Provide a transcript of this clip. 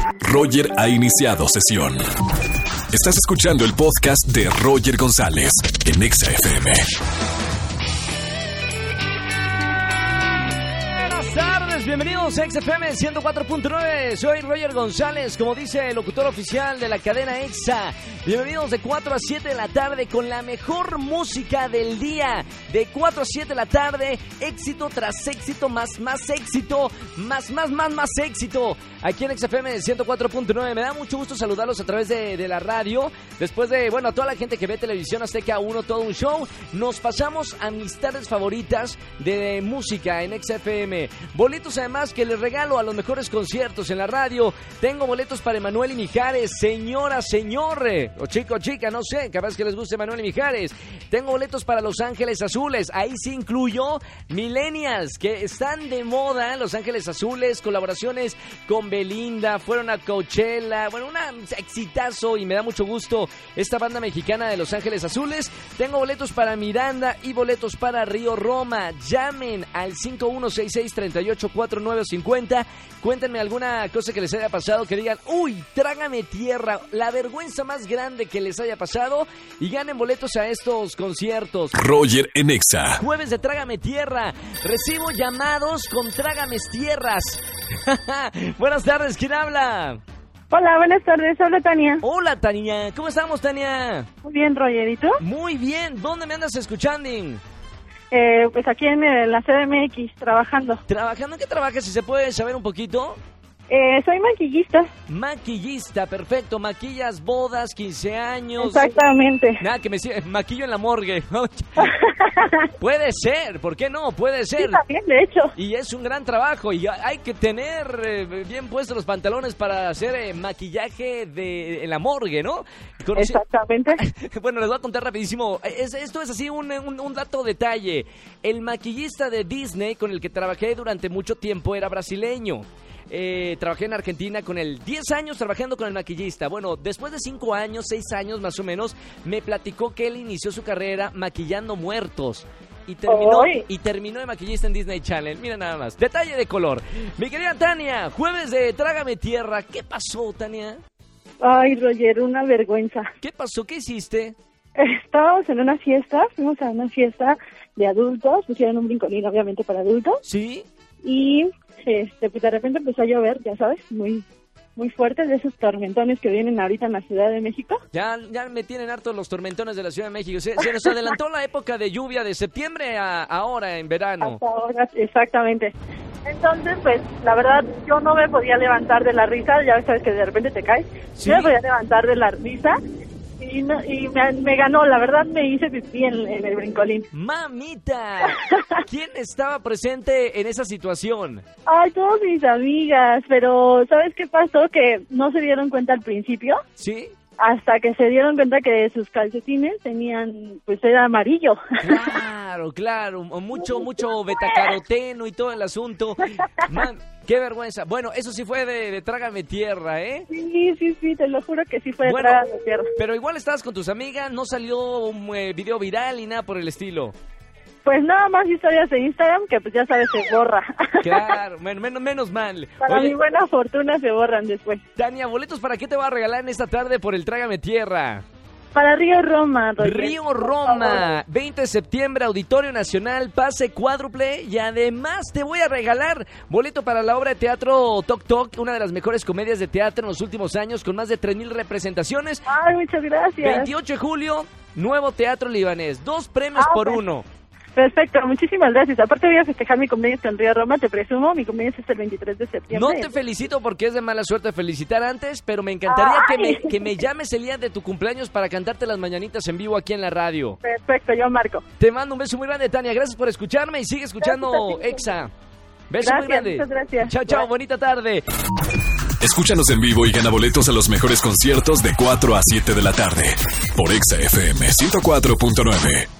Roger ha iniciado sesión. Estás escuchando el podcast de Roger González en Exa FM. Bienvenidos a Exa FM 104.9. Soy Roger González, como dice el locutor oficial de la cadena Exa. Bienvenidos de 4 a 7 de la tarde con la mejor música del día. De 4 a 7 de la tarde, éxito tras éxito, más éxito, más éxito. Aquí en Exa FM 104.9. Me da mucho gusto saludarlos a través de la radio. Después de, a toda la gente que ve televisión Azteca 1, todo un show. Nos pasamos amistades favoritas de música en Exa FM. Boletos además que les regalo a los mejores conciertos en la radio. Tengo boletos para Emanuel y Mijares, señora, señor, o chico, chica, no sé, capaz que les guste Emanuel y Mijares. Tengo boletos para Los Ángeles Azules, ahí sí incluyo Millennials, que están de moda. Los Ángeles Azules, colaboraciones con Belinda, fueron a Coachella, un exitazo y me da mucho gusto esta banda mexicana de Los Ángeles Azules. Tengo boletos para Miranda y boletos para Río Roma. Llamen al 5166-384950. Cuéntenme alguna cosa que les haya pasado, que digan, uy, trágame tierra, la vergüenza más grande que les haya pasado, y ganen boletos a estos conciertos. Roger en Exa. Jueves de Trágame Tierra. Recibo llamados con Trágames Tierras. Buenas tardes, ¿quién habla? Hola, buenas tardes, habla Tania. Hola, Tania, ¿cómo estamos, Tania? Muy bien, Roger, ¿y tú? Muy bien, ¿dónde me andas escuchando? Pues aquí en la CDMX, trabajando. ¿Trabajando? ¿En qué trabajas, si se puede saber un poquito? Soy maquillista. Maquillista, perfecto. Maquillas bodas, 15 años. Exactamente. Nada, que me maquillo en la morgue. Puede ser, ¿por qué no? Puede ser. Sí, también, de hecho. Y es un gran trabajo y hay que tener bien puestos los pantalones para hacer maquillaje en la morgue, ¿no? Exactamente. Bueno, les voy a contar rapidísimo. Esto es así un dato detalle. El maquillista de Disney con el que trabajé durante mucho tiempo era brasileño. Trabajé en Argentina con él 10 años trabajando con el maquillista. Bueno, después de 5 años, 6 años más o menos, me platicó que él inició su carrera maquillando muertos y terminó de maquillista en Disney Channel. Mira nada más, detalle de color. Mi querida Tania, jueves de Trágame Tierra. ¿Qué pasó, Tania? Ay, Roger, una vergüenza. ¿Qué pasó? ¿Qué hiciste? Estábamos en una fiesta, fuimos a una fiesta de adultos, pusieron un brincolín obviamente para adultos. Sí. Y pues de repente empezó a llover, ya sabes, muy fuerte, de esos tormentones que vienen ahorita en la Ciudad de México. Ya me tienen hartos los tormentones de la Ciudad de México. Se nos adelantó la época de lluvia de septiembre a ahora en verano. Hasta ahora, exactamente. Entonces, pues, la verdad, yo no me podía levantar de la risa, ya sabes que de repente te caes. ¿Sí? No me podía levantar de la risa. Y me ganó, la verdad me hice pipí en el brincolín. ¡Mamita! ¿Quién estaba presente en esa situación? Ay, todas mis amigas, pero ¿sabes qué pasó? Que no se dieron cuenta al principio. ¿Sí? Hasta que se dieron cuenta que sus calcetines era amarillo. Claro, mucho betacaroteno y todo el asunto. Man, qué vergüenza. Bueno, eso sí fue de Trágame Tierra, ¿eh? Sí, te lo juro que sí fue de Trágame Tierra. Pero igual estabas con tus amigas, no salió un video viral ni nada por el estilo. Pues nada más historias de Instagram que pues ya sabes se borra. Claro, menos mal. Para mi buena fortuna se borran después. Tania, ¿boletos para qué te va a regalar en esta tarde por el Trágame Tierra? Para Río Roma, Roger. Río Roma, 20 de septiembre, Auditorio Nacional, pase cuádruple y además te voy a regalar boleto para la obra de teatro Toc Toc, una de las mejores comedias de teatro en los últimos años con más de 3,000 representaciones. Ay, muchas gracias. 28 de julio, Nuevo Teatro Libanés, 2 premios por 1. Perfecto, muchísimas gracias. Aparte voy a festejar mi cumpleaños en Río Roma, te presumo, mi cumpleaños es el 23 de septiembre. No te felicito porque es de mala suerte felicitar antes, pero me encantaría que me llames el día de tu cumpleaños para cantarte las mañanitas en vivo aquí en la radio. Perfecto, yo marco. Te mando un beso muy grande, Tania, gracias por escucharme y sigue escuchando Exa. Beso muy grande. Muchas gracias. Chao, bonita tarde. Escúchanos en vivo y gana boletos a los mejores conciertos de 4 a 7 de la tarde por Exa FM 104.9.